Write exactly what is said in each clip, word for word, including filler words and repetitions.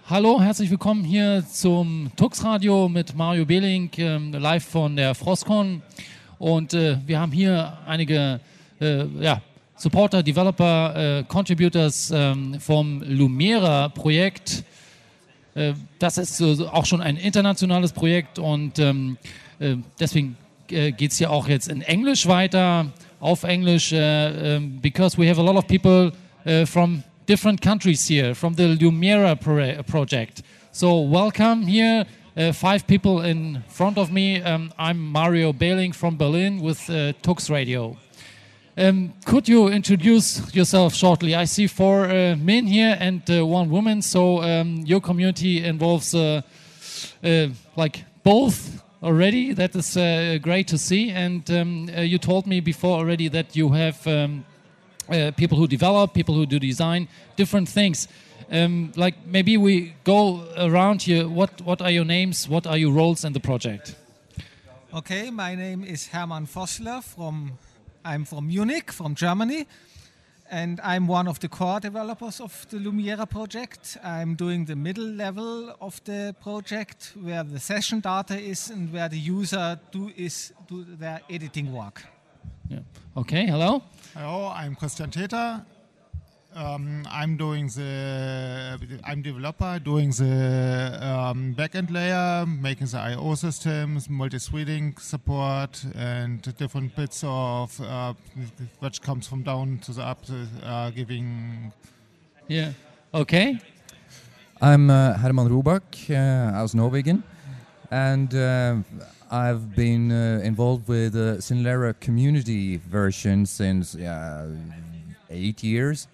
Hallo, herzlich willkommen hier zum Tux Radio mit Mario Behling, ähm, live von der Frostcon. Und äh, wir haben hier einige äh, ja, Supporter, Developer, äh, Contributors ähm, vom Lumira-Projekt. Äh, das ist äh, auch schon ein internationales Projekt und ähm, äh, deswegen äh, geht es hier auch jetzt in Englisch weiter, auf Englisch, äh, äh, because we have a lot of people uh, from different countries here, from the Lumira pro project. So welcome here, uh, five people in front of me. Um, I'm Mario Behling from Berlin with uh, Tux Radio. Um, could you introduce yourself shortly? I see four uh, men here and uh, one woman, so um, your community involves uh, uh, like both already. That is uh, great to see. And um, uh, you told me before already that you have um, uh, people who develop, people who do design, different things. Um, like maybe we go around here. What what are your names? What are your roles in the project? Okay, my name is Hermann Vossler from. I'm from Munich, from Germany, and I'm one of the core developers of the Lumira project. I'm doing the middle level of the project, where the session data is and where the user do is do their editing work. Yeah. Okay. Hello. Hello, I'm Christian Täter. Um, I'm doing the. I'm developer doing the um, backend layer, making the I O systems, multi-threading support, and different bits of uh, which comes from down to the up, uh, giving. Yeah. Okay. I'm uh, Herman Robak uh, aus Norwegen, and uh, I've been uh, involved with the Cinelera community version since uh, eight years.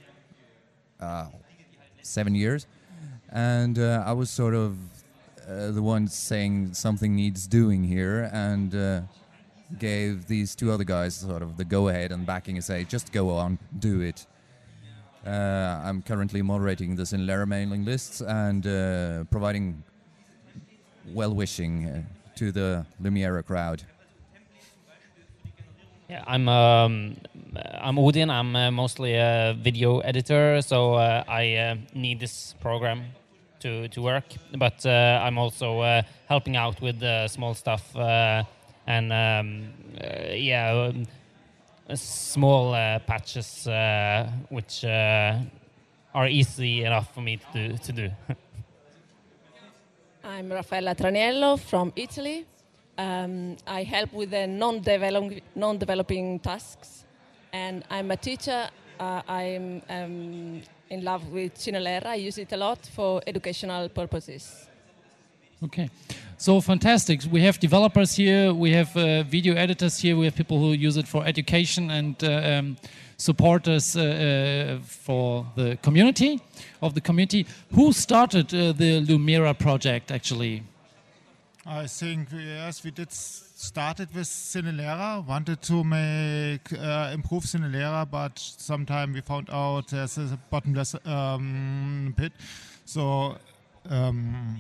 Uh, seven years, and uh, I was sort of uh, the one saying something needs doing here, and uh, gave these two other guys sort of the go-ahead and backing and say, just go on, do it. Uh, I'm currently moderating the Cinelera mailing lists and uh, providing well-wishing uh, to the Lumira crowd. Yeah, I'm um, I'm Odin. I'm uh, mostly a video editor, so uh, I uh, need this program to to work. But uh, I'm also uh, helping out with the small stuff uh, and um, uh, yeah, um, small uh, patches uh, which uh, are easy enough for me to do. To do. I'm Raffaella Traniello from Italy. Um, I help with the non-develop, non-developing tasks, and I'm a teacher. Uh, I'm um, in love with Cinelera. I use it a lot for educational purposes. Okay, so fantastic. We have developers here, we have uh, video editors here, we have people who use it for education and uh, um, supporters uh, uh, for the community, of the community. Who started uh, the Lumira project actually? I think yes, we did started with Cinelera, wanted to make uh, improve Cinelera, but sometime we found out there's a bottomless um, pit. So um,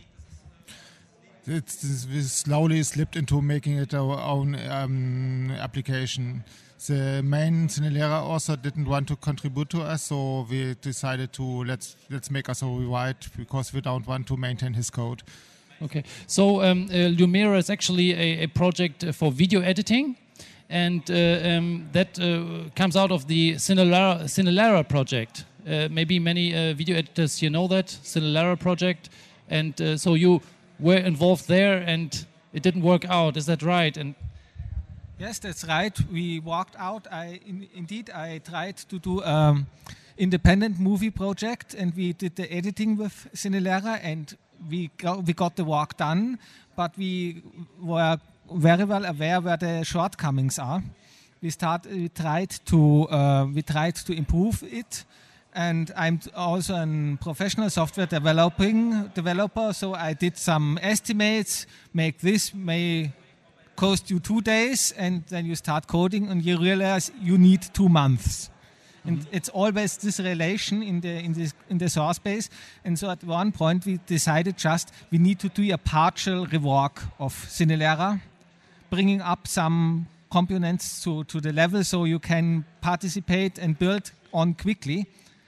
it's, we slowly slipped into making it our own um, application. The main Cinelera author didn't want to contribute to us, so we decided to let's let's make us a rewrite because we don't want to maintain his code. Okay, so um, uh, Lumira is actually a, a project for video editing, and uh, um, that uh, comes out of the Cinelera, Cinelera project. Uh, maybe many uh, video editors here know that, Cinelera project, and uh, so you were involved there and it didn't work out, is that right? And yes, that's right. We walked out. I in, Indeed, I tried to do an independent movie project, and we did the editing with Cinelera, and We got, we got the work done, but we were very well aware where the shortcomings are. We start, we tried to, uh, we tried to improve it, and I'm also a professional software developing developer. So I did some estimates. Make this may cost you two days, and then you start coding, and you realize you need two months. And mm-hmm. It's always this relation in the in this in the source base. And so at one point we decided just we need to do a partial rework of Cinelera, bringing up some components to, to the level so you can participate and build on quickly.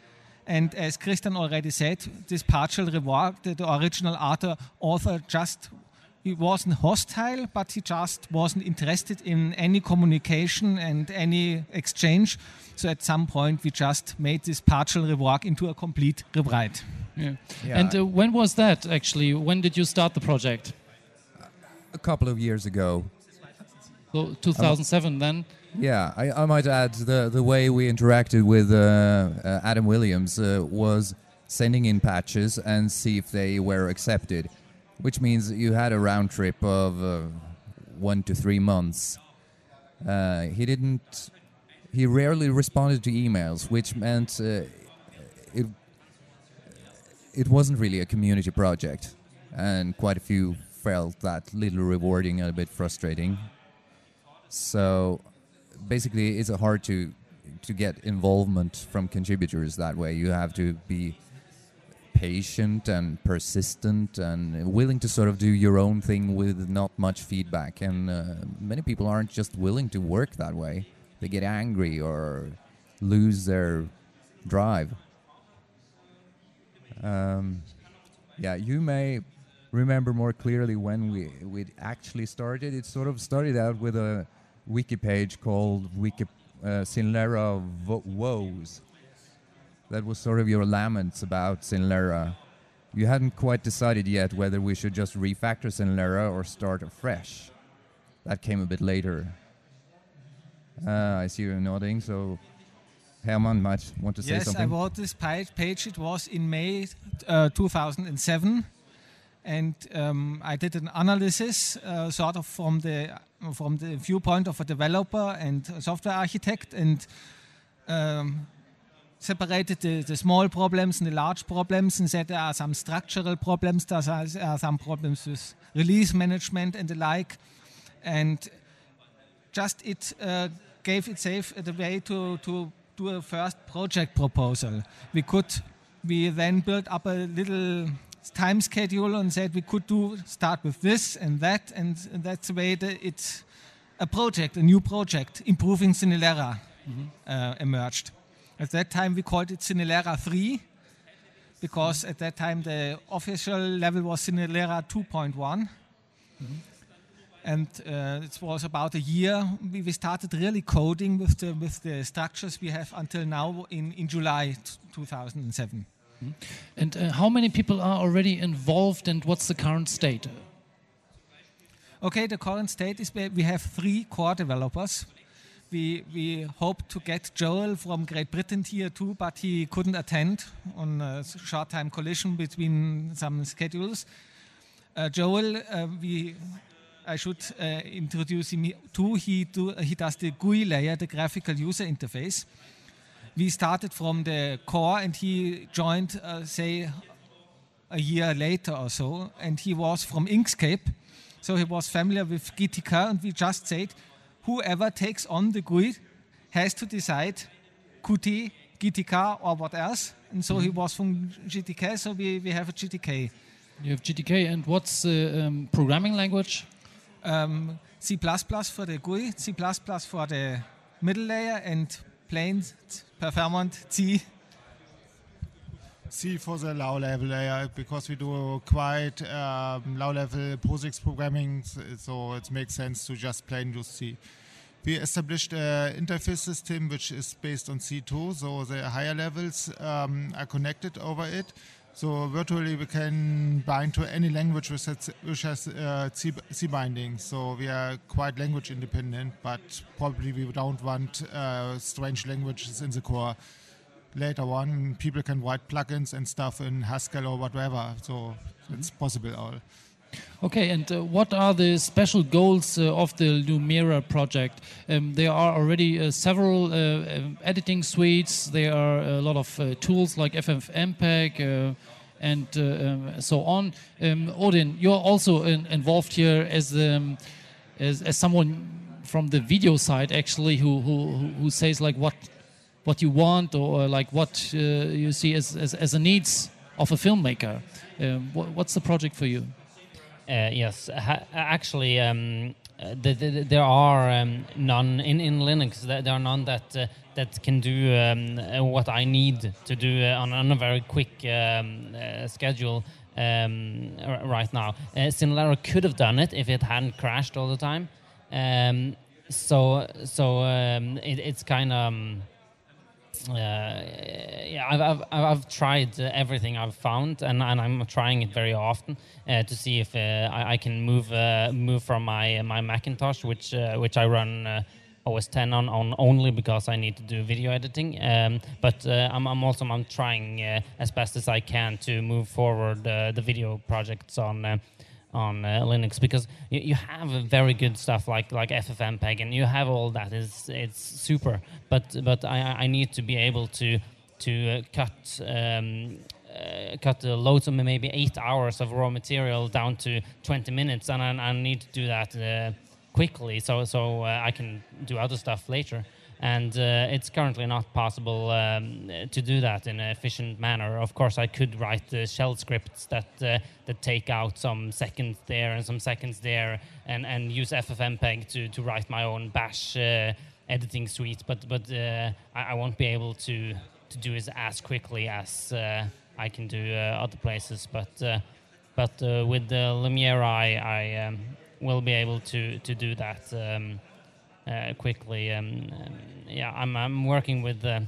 And as Christian already said, this partial rework, the, the original author, author just, he wasn't hostile, but he just wasn't interested in any communication and any exchange. So at some point we just made this partial rework into a complete rewrite. Yeah. Yeah. And uh, when was that actually? When did you start the project? A couple of years ago. So two thousand seven then? Yeah, I, I might add the the way we interacted with uh, uh, Adam Williams uh, was sending in patches and see if they were accepted, which means you had a round trip of uh, one to three months. Uh, he didn't. He rarely responded to emails, which meant uh, it it wasn't really a community project, and quite a few felt that little rewarding and a bit frustrating. So basically, it's hard to to get involvement from contributors that way. You have to be patient and persistent and willing to sort of do your own thing with not much feedback. And uh, many people aren't just willing to work that way. They get angry or lose their drive. Um, yeah, you may remember more clearly when we we actually started. It sort of started out with a wiki page called Wiki uh, Sinlera Vo- Woes. That was sort of your laments about Sinlera. You hadn't quite decided yet whether we should just refactor Sinlera or start afresh. That came a bit later. Uh, I see you nodding, so Herman might want to say yes, something. I wrote this page. Page. It was in May uh, two thousand seven, and um, I did an analysis, uh, sort of from the from the viewpoint of a developer and a software architect, and um, separated the, the small problems and the large problems, and said there are some structural problems, there are, there are some problems with release management and the like, and just it uh, gave itself the way to to do a first project proposal. We could, we then built up a little time schedule and said we could do start with this and that, and that's the way that it's a project, a new project, improving Sinilera mm-hmm. uh, emerged. At that time we called it Sinilera three, because mm-hmm. at that time the official level was Sinilera two point one. Mm-hmm. And uh, it was about a year. We, we started really coding with the with the structures we have until now in, in July t- two thousand seven. Mm-hmm. And uh, how many people are already involved, and what's the current state? Okay, the current state is we have three core developers. We we hope to get Joel from Great Britain here too, but he couldn't attend on a short time collision between some schedules. Uh, Joel, uh, we. I should uh, introduce him too. He, do, uh, he does the G U I layer, the graphical user interface. We started from the core, and he joined, uh, say, a year later or so. And he was from Inkscape, so he was familiar with G T K. And we just said, whoever takes on the G U I has to decide Qt, G T K, or what else. And so mm-hmm. he was from G T K, so we, we have a G T K. You have G T K, and what's the um, programming language? Um, C plus plus for the G U I, C plus plus for the middle layer, and plain performant C. C for the low-level layer, because we do quite um, low-level POSIX programming, so it makes sense to just plain use C. We established an interface system which is based on C two, so the higher levels um, are connected over it. So virtually we can bind to any language which has, which has uh, C, C binding. So we are quite language independent, but probably we don't want uh, strange languages in the core. Later on, people can write plugins and stuff in Haskell or whatever. So mm-hmm. it's possible all. Okay, and uh, what are the special goals uh, of the Lumira project? Um, there are already uh, several uh, um, editing suites. There are a lot of uh, tools like F F mpeg uh, and uh, um, so on. Um, Odin, you're also in, involved here as, um, as as someone from the video side, actually, who who, who says like what what you want, or like what uh, you see as, as as a needs of a filmmaker. Um, what, what's the project for you? Uh, yes, ha- actually, um, uh, the, the, there are um, none in, in Linux. There, there are none that uh, that can do um, uh, what I need to do uh, on, on a very quick um, uh, schedule um, r- right now. Uh, Cinelera could have done it if it hadn't crashed all the time. Um, so so um, it, it's kind of. Um, Uh, yeah, I've, I've I've tried uh, everything I've found, and, and I'm trying it very often uh, to see if uh, I, I can move uh, move from my my Macintosh, which uh, which I run uh, O S ten on, on only because I need to do video editing. Um, but uh, I'm I'm also I'm trying uh, as best as I can to move forward uh, the video projects on. Uh, on uh, Linux, because you, you have a very good stuff like like F F mpeg, and you have all that. It's it's super, but but I, I need to be able to to uh, cut um, uh, cut the loads of maybe eight hours of raw material down to twenty minutes, and I, I need to do that uh, quickly so so uh, I can do other stuff later. And uh, it's currently not possible um, to do that in an efficient manner. Of course, I could write uh, shell scripts that uh, that take out some seconds there and some seconds there, and, and use F F mpeg to, to write my own Bash uh, editing suite. But but uh, I, I won't be able to to do it as quickly as uh, I can do uh, other places. But uh, but uh, with the Lumiere, I, I um, will be able to to do that. Um, Uh, quickly. Um, um, yeah, I'm I'm working with uh,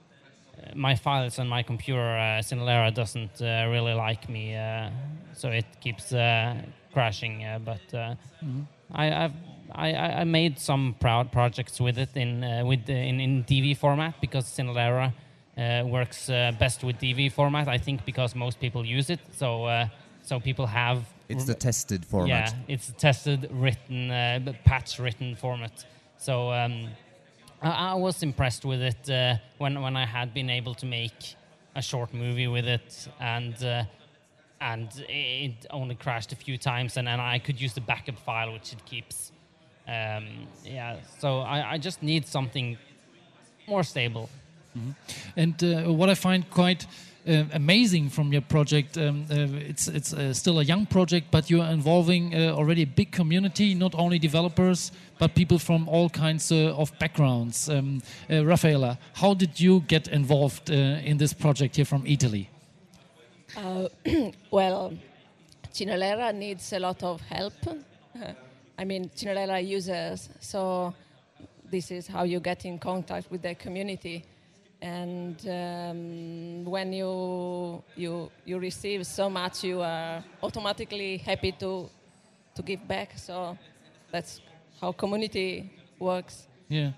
my files on my computer. Uh, Cinelera doesn't uh, really like me, uh, so it keeps uh, crashing. Uh, but uh, mm-hmm. I, I've I, I made some proud projects with it in uh, with the, in in D V format, because Cinelera uh, works uh, best with D V format. I think because most people use it, so uh, so people have. It's the tested format. Yeah, it's the tested written uh, patch written format. So um, I, I was impressed with it uh, when when I had been able to make a short movie with it, and uh, and it only crashed a few times, and then I could use the backup file which it keeps. Um, yeah, so I, I just need something more stable. Mm-hmm. And uh, what I find quite uh, amazing from your project, um, uh, it's it's uh, still a young project, but you're involving uh, already a big community, not only developers, but people from all kinds uh, of backgrounds. Um, uh, Raffaella, how did you get involved uh, in this project here from Italy? Uh, well, Cinelera needs a lot of help. I mean, Cinelera users, so this is how you get in contact with the community. And um, when you you you receive so much, you are automatically happy to to give back. So that's how community works. Yeah.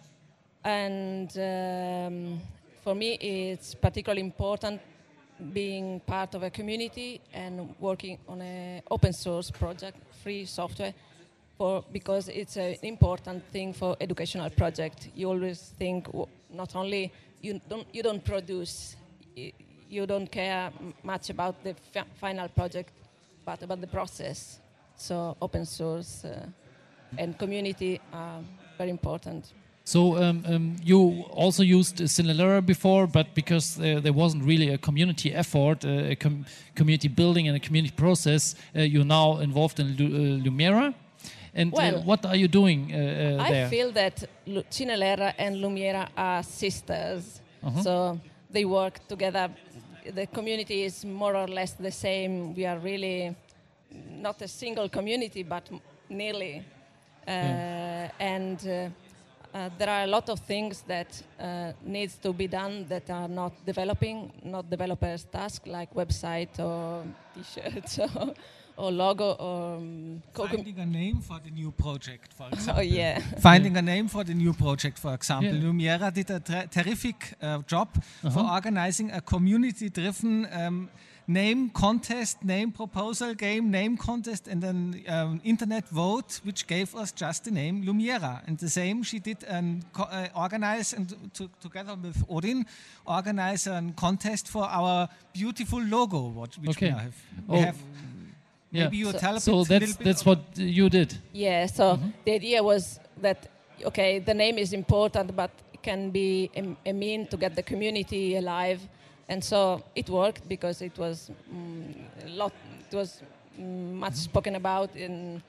And um, for me, it's particularly important being part of a community and working on an open source project, free software, for because it's an important thing for educational project. You always think w- not only you don't you don't produce, y- you don't care m- much about the fi- final project, but about the process. So open source uh, and community are very important. So um, um, you also used Cinelera before, but because uh, there wasn't really a community effort, uh, a com- community building and a community process, uh, you're now involved in Lu- uh, Lumiere. And Well, uh, what are you doing uh, uh, I there? feel that Lu- Cinelera and Lumiere are sisters, Uh-huh. so they work together. The community is more or less the same. We are really not a single community, but m- nearly. Uh, Yeah. And uh, uh, there are a lot of things that uh, needs to be done that are not developing, not developers' task, like website or T-shirts or, or logo or um, co- Finding a name for the new project, for example. oh yeah. Finding a name for the new project, for example. Yeah. Lumiere did a ter- terrific uh, job for Uh-huh. organizing a community-driven um, name contest, name proposal game, name contest, and an um, internet vote, which gave us just the name Lumiere. And the same she did um, co- uh, organize, and to, together with Odin, organize a contest for our beautiful logo, what, which Okay. we have. We Oh, have Yeah. maybe you So- tell a So bit, that's little bit that's of- what you did. Yeah, so the idea was that, okay, the name is important, but it can be a, a mean to get the community alive. And so it worked because it was mm, a lot, it was mm, much spoken about in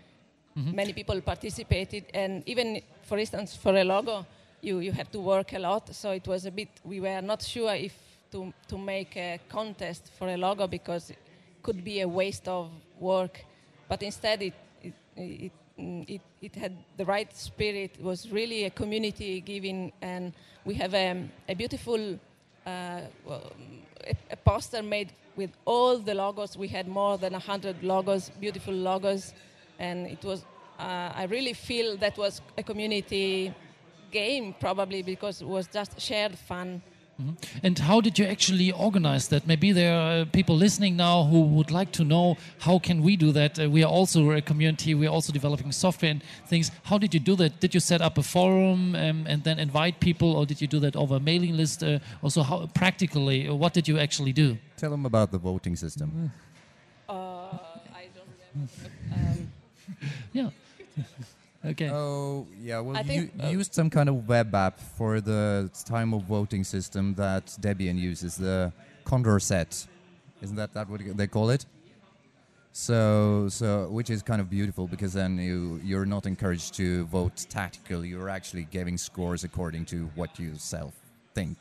Mm-hmm. Many people participated, and even, for instance, for a logo, you, you had to work a lot. So it was a bit, we were not sure if to, to make a contest for a logo because it could be a waste of work. But instead, it, it, it, it, it had the right spirit. It was really a community giving, and we have a, a beautiful uh, well, a, a poster made with all the logos. We had more than one hundred logos, beautiful logos, and it was, uh, I really feel that was a community game, probably because it was just shared fun. Mm-hmm. And how did you actually organize that? Maybe there are people listening now who would like to know, how can we do that? Uh, we are also a community, we are also developing software and things. How did you do that? Did you set up a forum um, and then invite people, or did you do that over a mailing list? Uh, also, how practically, what did you actually do? Tell them about the voting system. Uh, I don't remember. Um, yeah. Okay. Oh, yeah. Well, I you, think, you uh, used some kind of web app for the time of voting system that Debian uses, the Condorcet. Isn't that, that what they call it? So, so which is kind of beautiful because then you you're not encouraged to vote tactically. You're actually giving scores according to what you self think.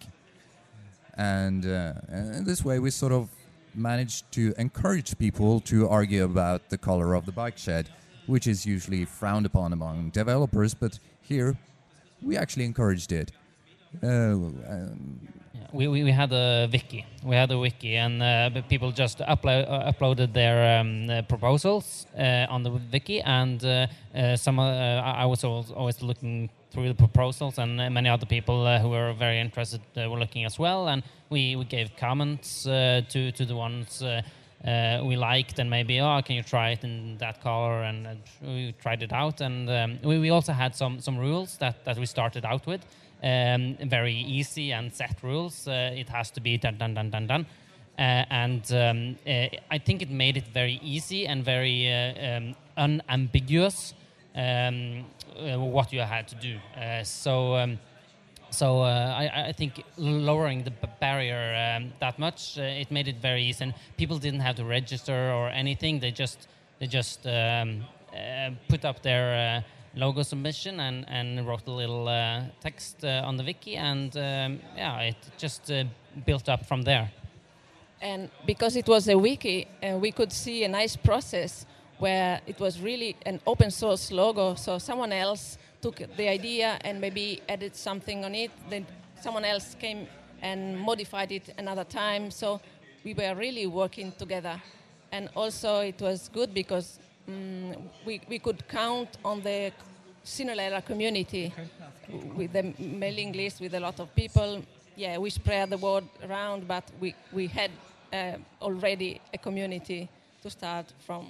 And, uh, and this way, we sort of managed to encourage people to argue about the color of the bike shed, which is usually frowned upon among developers, but here we actually encouraged it. Uh, um, Yeah, we, we we had a wiki. We had a wiki, and uh, but people just upload uh, uploaded their um, uh, proposals uh, on the wiki, and uh, uh, some. Uh, I I was always, always looking through the proposals, and uh, many other people uh, who were very interested uh, were looking as well, and we, we gave comments uh, to to the ones. Uh, Uh, we liked, and maybe, oh, can you try it in that color? And uh, we tried it out, and um, we, we also had some some rules that, that we started out with, um, very easy and set rules. Uh, it has to be done, done, done, done, done. Uh, and um, uh, I think it made it very easy and very uh, um, unambiguous um, uh, what you had to do. Uh, so. Um, So uh, I, I think lowering the b- barrier um, that much, uh, it made it very easy, and people didn't have to register or anything. They just they just um, uh, put up their uh, logo submission and, and wrote a little uh, text uh, on the wiki, and um, yeah, it just uh, built up from there. And because it was a wiki, uh, we could see a nice process where it was really an open source logo. So someone else took the idea and maybe added something on it. Then someone else came and modified it another time. So we were really working together. And also it was good because um, we, we could count on the Sinolera community with the mailing list with a lot of people. Yeah, we spread the word around, but we, we had uh, already a community to start from.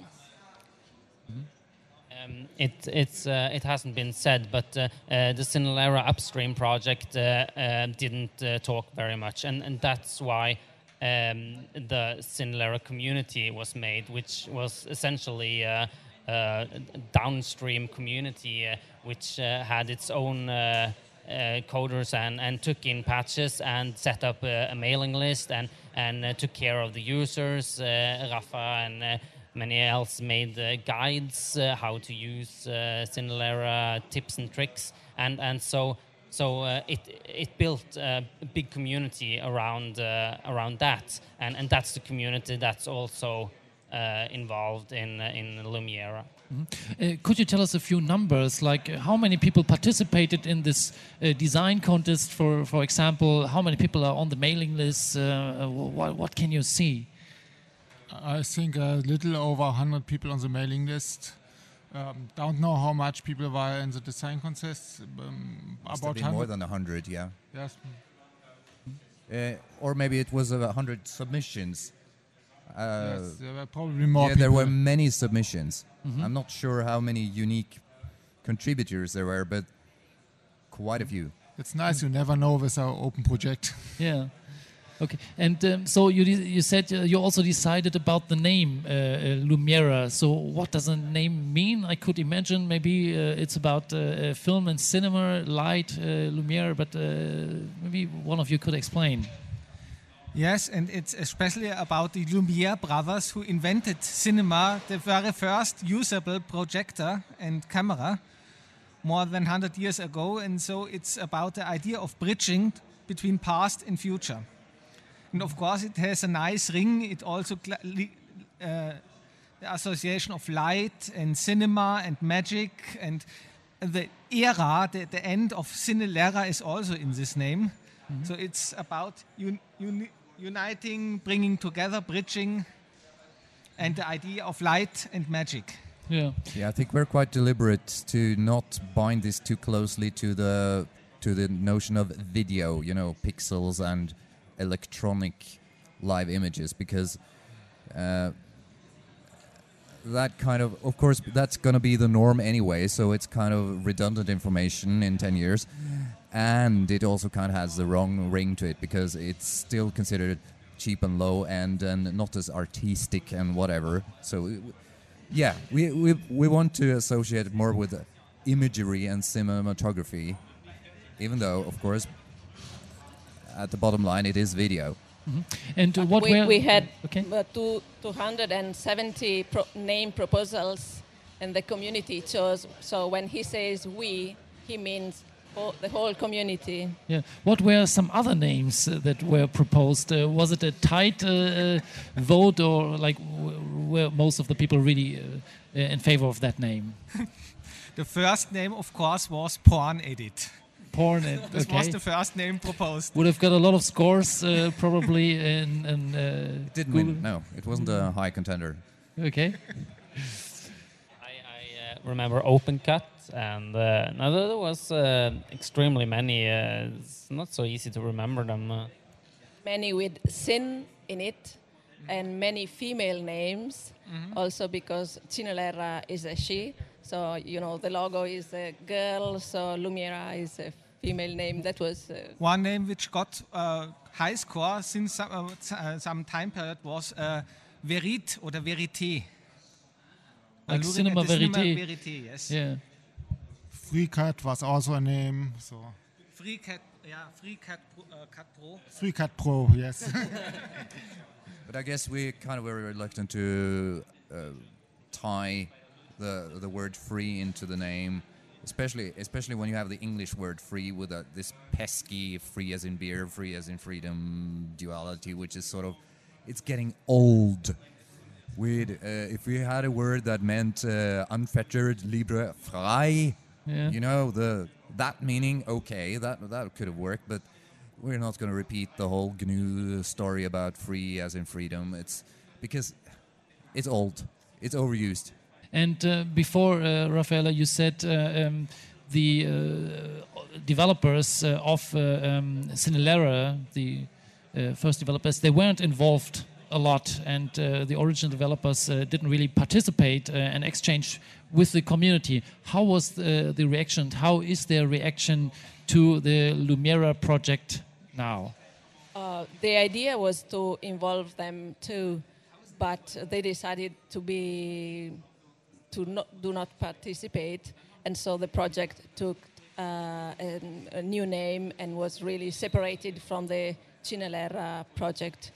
Um, it it's uh, it hasn't been said, but uh, uh, the Sinolera Upstream project uh, uh, didn't uh, talk very much, and, and that's why um, the Sinolera community was made, which was essentially uh, a downstream community uh, which uh, had its own uh, uh, coders and, and took in patches and set up a, a mailing list and and uh, took care of the users. Uh, Rafa and uh, many else made uh, guides uh, how to use uh, Sinolera tips and tricks, and and so so uh, it it built a big community around uh, around that, and and that's the community that's also uh, involved in uh, in Lumiera. Mm-hmm. Uh, could you tell us a few numbers, like uh, how many people participated in this uh, design contest? For for example, how many people are on the mailing list? Uh, what what can you see? I think a little over one hundred people on the mailing list. Um, don't know how much people were in the design contest. Um, Must about have been more than one hundred, yeah. Yes. Uh, or maybe it was uh, one hundred submissions. Uh, yes, there were probably more yeah, people. there were many submissions. Mm-hmm. I'm not sure how many unique contributors there were, but quite a few. It's nice, you never know with our open project. Yeah. Okay, and um, so you de- you said uh, you also decided about the name uh, uh, Lumiera. So what does the name mean? I could imagine maybe uh, it's about uh, film and cinema, light, uh, Lumiere, but uh, maybe one of you could explain. Yes, and it's especially about the Lumiere brothers who invented cinema, the very first usable projector and camera more than one hundred years ago. And so it's about the idea of bridging between past and future. And of course it has a nice ring. It also cl- uh, the association of light and cinema and magic, and the era, the, the end of Cinelera is also in this name. Mm-hmm. So it's about un- uni- uniting, bringing together, bridging, and the idea of light and magic. Yeah. Yeah, I think we're quite deliberate to not bind this too closely to the to the notion of video, you know, pixels and electronic live images, because uh, that kind of, of course, that's going to be the norm anyway, so it's kind of redundant information in ten years. And it also kind of has the wrong ring to it, because it's still considered cheap and low and, and not as artistic and whatever. So, yeah, we, we, we want to associate it more with imagery and cinematography, even though, of course, at the bottom line, it is video. Mm-hmm. And uh, what we, were... we had okay. uh, two, two hundred seventy pro- name proposals, and the community chose. So when he says we, he means whole, the whole community. Yeah. What were some other names uh, that were proposed? Uh, was it a tight uh, uh, vote, or like w- were most of the people really uh, in favor of that name? The first name, of course, was Porn Edit. Porn Edit. This okay. was the first name proposed. Would have got a lot of scores uh, probably in, in uh, It didn't Google. win, no. It wasn't a high contender. Okay. I, I uh, remember OpenCut, and uh, now there was uh, extremely many. Uh, it's not so easy to remember them. Uh. Many with sin in it, and many female names, mm-hmm. also because Cinelera is a she. So, you know, the logo is a girl, so Lumiera is a female name. That was... Uh, One name which got uh, high score since some, uh, uh, some time period was uh, Verit or Verité. Like uh, Cinema Verité. Cinema Verité, yes. Yeah. FreeCut was also a name. So FreeCut, yeah, FreeCut Pro, uh, Cut Pro. FreeCut Pro, yes. But I guess we kind of were reluctant to uh, tie the the word free into the name, especially especially when you have the English word free with a, this pesky free as in beer, free as in freedom duality, which is sort of, it's getting old. We'd, uh, if we had a word that meant uh, unfettered, libre, frei, Yeah. you know, the that meaning, okay, that that could have worked, but we're not going to repeat the whole G N U story about free as in freedom. It's because it's old, it's overused. And uh, before, uh, Raffaella, you said uh, um, the uh, developers uh, of uh, um, Cinelera, the uh, first developers, they weren't involved a lot, and uh, the original developers uh, didn't really participate uh, and exchange with the community. How was the, the reaction? How is their reaction to the Lumiera project now? uh, the idea was to involve them too, but they decided to be... to not, do not participate, and so the project took uh, a, a new name and was really separated from the Cinelera project.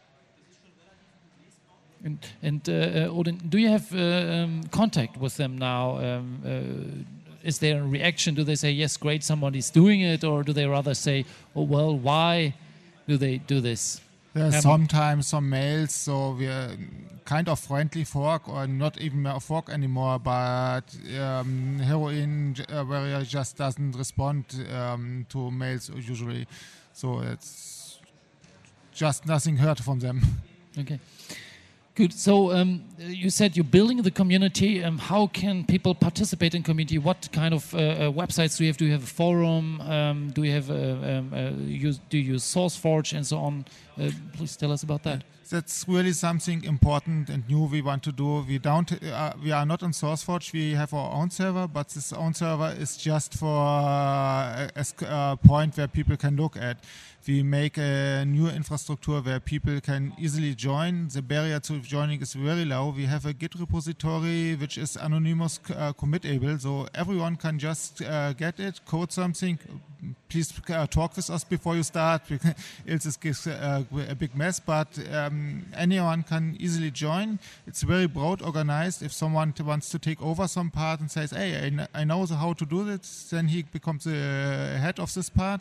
And, and uh, uh, Odin, do you have uh, um, contact with them now? Um, uh, is there a reaction? Do they say, yes, great, somebody's doing it, or do they rather say, oh, well, why do they do this? There's Um, sometimes some mails, so we're kind of friendly fork, or not even a fork anymore, but um, Heroin uh, where just doesn't respond um, to mails usually, so it's just nothing heard from them. Okay. Good. So um, you said you're building the community. Um, how can people participate in community? What kind of uh, uh, websites do you have? Do you have a forum? Um, do you have a, um, uh, use, do you use SourceForge and so on? Uh, please tell us about that. That's really something important and new we want to do. We don't, uh, we are not on SourceForge. We have our own server, but this own server is just for uh, a, a point where people can look at. We make a new infrastructure where people can easily join. The barrier to joining is very low. We have a Git repository which is anonymous uh, committable, so everyone can just uh, get it, code something. Please uh, talk with us before you start, else it gives uh, a big mess, but um, anyone can easily join. It's very broad organized. If someone t- wants to take over some part and says, hey, I, kn- I know the how to do this, then he becomes the head of this part.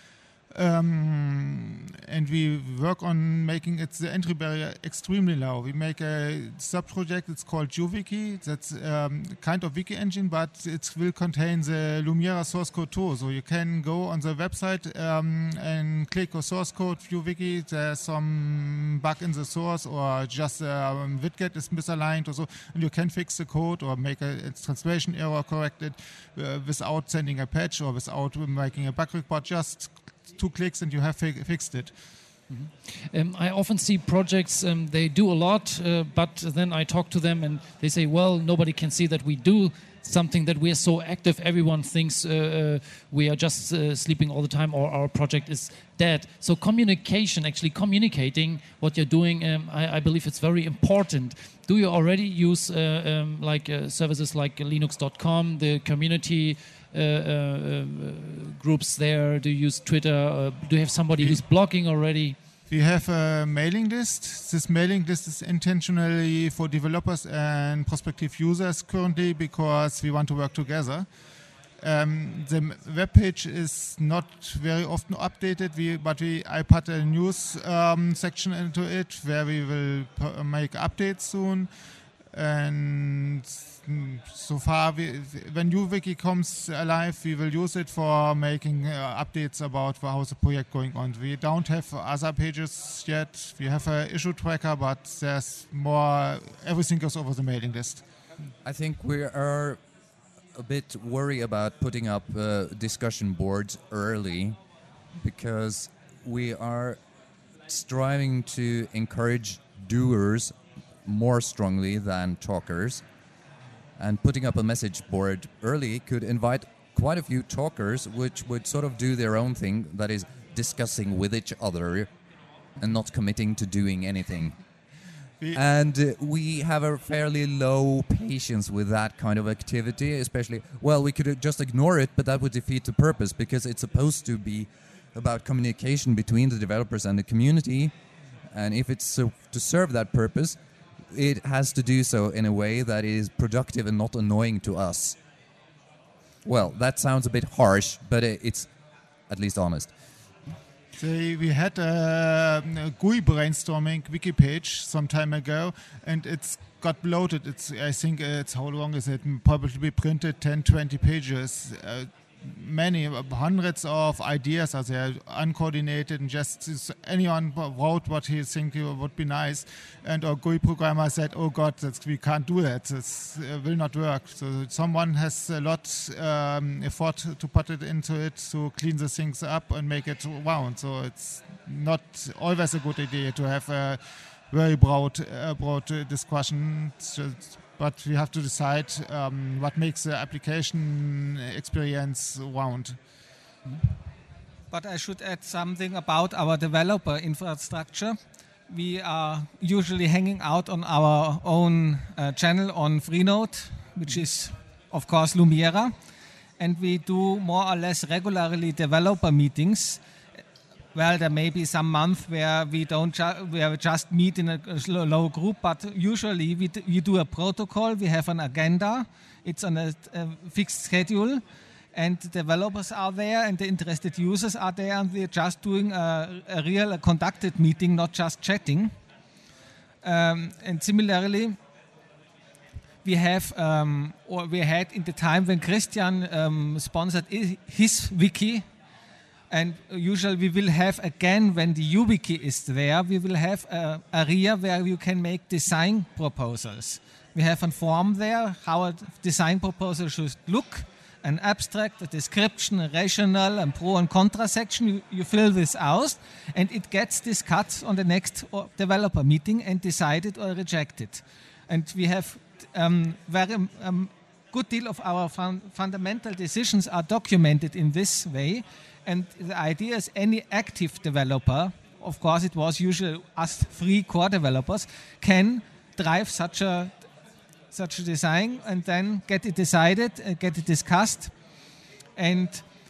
Um, and we work on making it the entry barrier extremely low. We make a sub-project, it's called JuWiki. That's um, kind of wiki engine, but it will contain the Lumira source code too. So you can go on the website um, and click on source code JuWiki. There's some bug in the source, or just um, widget is misaligned or so, and you can fix the code or make a, a translation error corrected uh, without sending a patch or without making a bug report. Just two clicks and you have fi- fixed it. Mm-hmm. Um, I often see projects, um, they do a lot, uh, but then I talk to them and they say, well, nobody can see that we do something, that we are so active. Everyone thinks uh, uh, we are just uh, sleeping all the time, or our project is dead. So communication, actually communicating what you're doing, um, I, I believe it's very important. Do you already use uh, um, like uh, services like Linux dot com, the community Uh, uh, groups there? Do you use Twitter? Uh, do you have somebody who's blogging already? We have a mailing list. This mailing list is intentionally for developers and prospective users currently because we want to work together. Um, the web page is not very often updated, we, but we, I put a news um, section into it where we will p- make updates soon. And so far, we, when JuWiki comes alive, we will use it for making uh, updates about how the project going on. We don't have other pages yet. We have an issue tracker, but there's more. Everything goes over the mailing list. I think we are a bit worried about putting up uh, discussion boards early, because we are striving to encourage doers more strongly than talkers, and putting up a message board early could invite quite a few talkers which would sort of do their own thing, that is discussing with each other and not committing to doing anything. We and uh, we have a fairly low patience with that kind of activity, especially, well, we could just ignore it, but that would defeat the purpose, because it's supposed to be about communication between the developers and the community, and if it's so to serve that purpose, it has to do so in a way that is productive and not annoying to us. Well, that sounds a bit harsh, but it's at least honest. So we had a, a G U I brainstorming wiki page some time ago, and it's got bloated. It's, I think it's, how long is it? Probably printed ten, twenty pages. Uh, many, hundreds of ideas are there, uncoordinated, and just anyone wrote what he think would be nice. And our G U I programmer said, oh God, that's, we can't do that. This uh, will not work. So someone has a lot um, effort to put it into it to clean the things up and make it round. So it's not always a good idea to have a very broad, uh, broad uh, discussion. Just, but we have to decide um, what makes the application experience round. But I should add something about our developer infrastructure. We are usually hanging out on our own uh, channel on Freenode, which is, of course, Lumira. And we do more or less regularly developer meetings. Well, there may be some month where we don't ju- where we just meet in a, a low group, but usually we, d- we do a protocol. We have an agenda. It's on a, a fixed schedule, and the developers are there, and the interested users are there, and we're just doing a, a real, a conducted meeting, not just chatting. Um, and similarly, we have, um, or we had in the time when Christian um, sponsored I- his wiki. And usually we will have, again, when the JuWiki is there, we will have an area where you can make design proposals. We have a form there, how a design proposal should look, an abstract, a description, a rational, and pro and contra section. You, you fill this out, and it gets discussed on the next developer meeting and decided or rejected. And we have um, very um, good deal of our fun fundamental decisions are documented in this way. And the idea is any active developer, of course it was usually us three core developers, can drive such a such a design and then get it decided, uh, get it discussed. And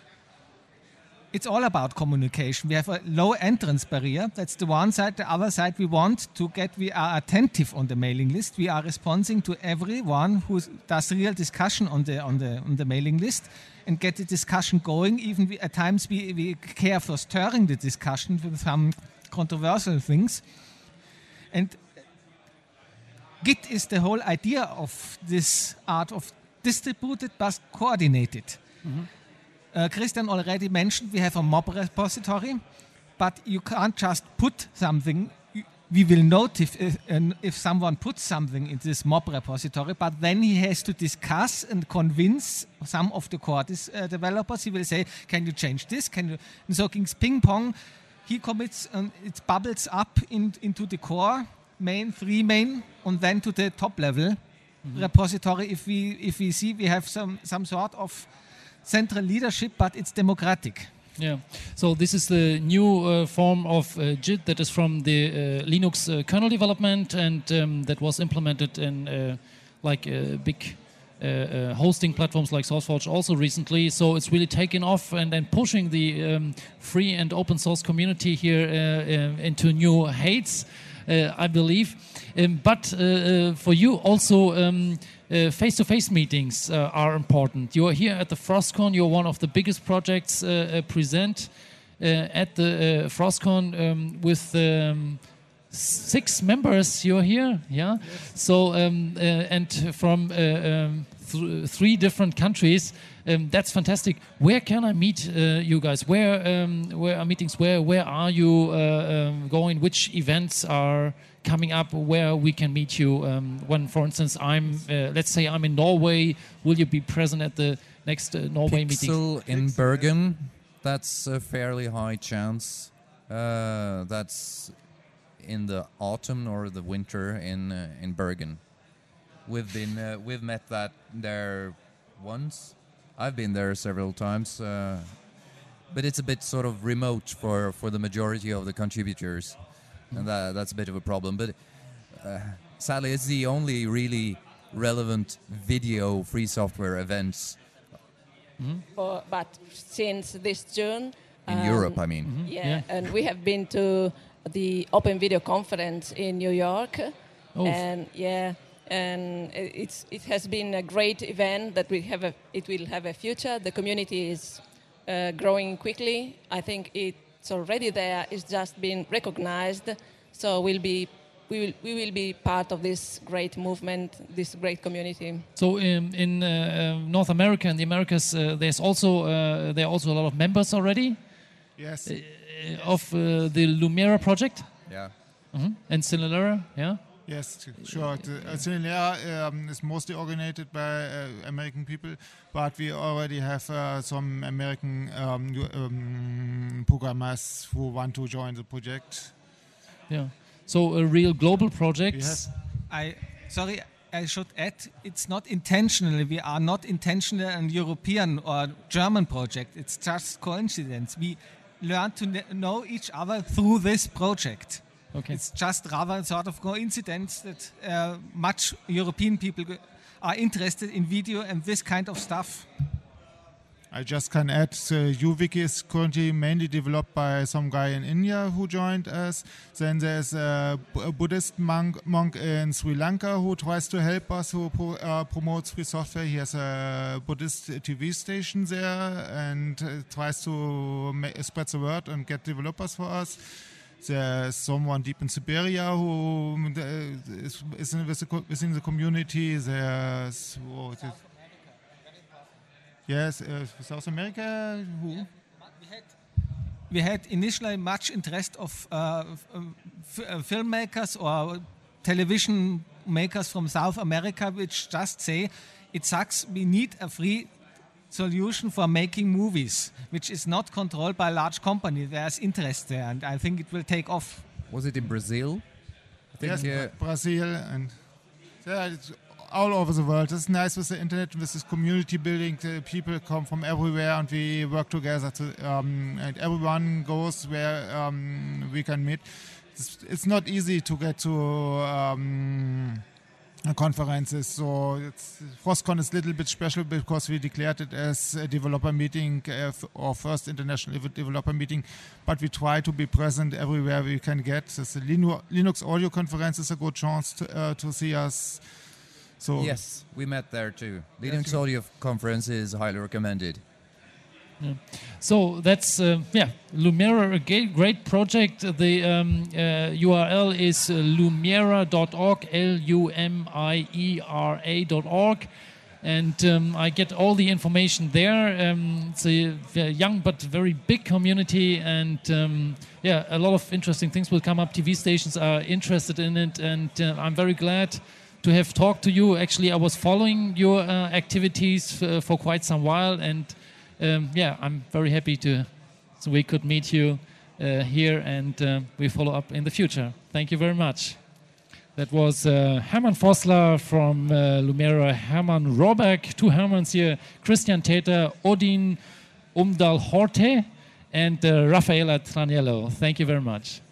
it's all about communication. We have a low entrance barrier. That's the one side. The other side, we want to get, we are attentive on the mailing list. We are responding to everyone who does real discussion on the, on the, on the mailing list and get the discussion going. Even we, at times we, we care for stirring the discussion with some controversial things. And Git is the whole idea of this art of distributed but coordinated. Mm-hmm. uh, Christian already mentioned we have a mob repository, but you can't just put something. We will notice if, uh, if someone puts something in this mob repository, but then he has to discuss and convince some of the core uh, developers. He will say, can you change this? Can you? And so King's ping pong, he commits and it bubbles up in, into the core main, free main, and then to the top level mm-hmm. repository. If we if we see we have some some sort of central leadership, but it's democratic. Yeah. So this is the new uh, form of uh, Git that is from the uh, Linux uh, kernel development, and um, that was implemented in uh, like uh, big uh, uh, hosting platforms like SourceForge also recently. So it's really taken off and then pushing the um, free and open source community here uh, uh, into new heights. Uh, I believe, um, but uh, uh, for you also um, uh, face-to-face meetings uh, are important. You are here at the FrostCon. You're one of the biggest projects uh, uh, present uh, at the uh, FrostCon um, with um, six members. You're here, yeah. Yes. So um, uh, and from uh, um, th three different countries. Um, that's fantastic. Where can I meet uh, you guys? Where um, where are meetings? Where where are you uh, um, going? Which events are coming up? Where we can meet you? Um, when, for instance, I'm uh, let's say I'm in Norway. Will you be present at the next uh, Norway meeting? Pixel in Bergen. That's a fairly high chance. Uh, that's in the autumn or the winter in uh, in Bergen. We've been uh, we've met that there once. I've been there several times, uh, but it's a bit sort of remote for, for the majority of the contributors, and that, that's a bit of a problem. But uh, sadly, it's the only really relevant video free software events. Mm-hmm. For, but since this June... In um, Europe, I mean. Mm-hmm. yeah, yeah, and we have been to the Open Video Conference in New York, oh. and yeah... And it's, it has been a great event that we have a, it will have a future. The community is uh, growing quickly. I think it's already there. It's just been recognized. So we'll be, we will, we will be part of this great movement, this great community. So in, in uh, North America and the Americas, uh, there's also uh, there are also a lot of members already. Yes. Uh, of uh, the Lumira project. Yeah. Mm-hmm. And Sinilera, yeah. Yes, sure. The Sinilera um, is mostly organized by uh, American people, but we already have uh, some American um, um, programmers who want to join the project. Yeah. So a real global project. Yes. I sorry, I should add. It's not intentionally. We are not intentionally an European or German project. It's just coincidence. We learn to know each other through this project. Okay. It's just rather sort of coincidence that uh, much European people are interested in video and this kind of stuff. I just can add the UWiki is currently mainly developed by some guy in India who joined us. Then there's a, a Buddhist monk, monk in Sri Lanka who tries to help us, who pro, uh, promotes free software. He has a Buddhist T V station there and uh, tries to ma- spread the word and get developers for us. There's someone deep in Siberia who uh, is, is in, within the community. There's oh, yes, uh, South America. Who? We had, we had initially much interest of uh, f- uh, filmmakers or television makers from South America, which just say it sucks. We need a free solution for making movies, which is not controlled by large company. There's interest there, and I think it will take off. Was it in Brazil? I think, Yes, uh, Brazil and yeah, it's all over the world. It's nice with the internet, with this community building. The people come from everywhere, and we work together. To, um, and everyone goes where um, we can meet. It's, it's not easy to get to um, conferences, so it's, Frostcon is a little bit special because we declared it as a developer meeting, uh, our first international developer meeting, but we try to be present everywhere we can get. So the Linu- Linux Audio Conference is a good chance to, uh, to see us. So yes, we met there too. Yes, Linux you- Audio Conference is highly recommended. Yeah. So that's uh, yeah, Lumira, a ga- great project. The um, uh, U R L is uh, lumira dot org, L U M I E R A dot org, and um, I get all the information there. Um, it's a very young but very big community, and um, yeah, a lot of interesting things will come up. T V stations are interested in it, and uh, I'm very glad to have talked to you. Actually, I was following your uh, activities f- for quite some while, and Um, yeah, I'm very happy to, so we could meet you uh, here, and uh, we follow up in the future. Thank you very much. That was uh, Hermann Vossler from uh, Lumira, Hermann Roback, two Hermanns here, Christian Täter, Odin Umdal Horte, and uh, Raffaella Traniello. Thank you very much.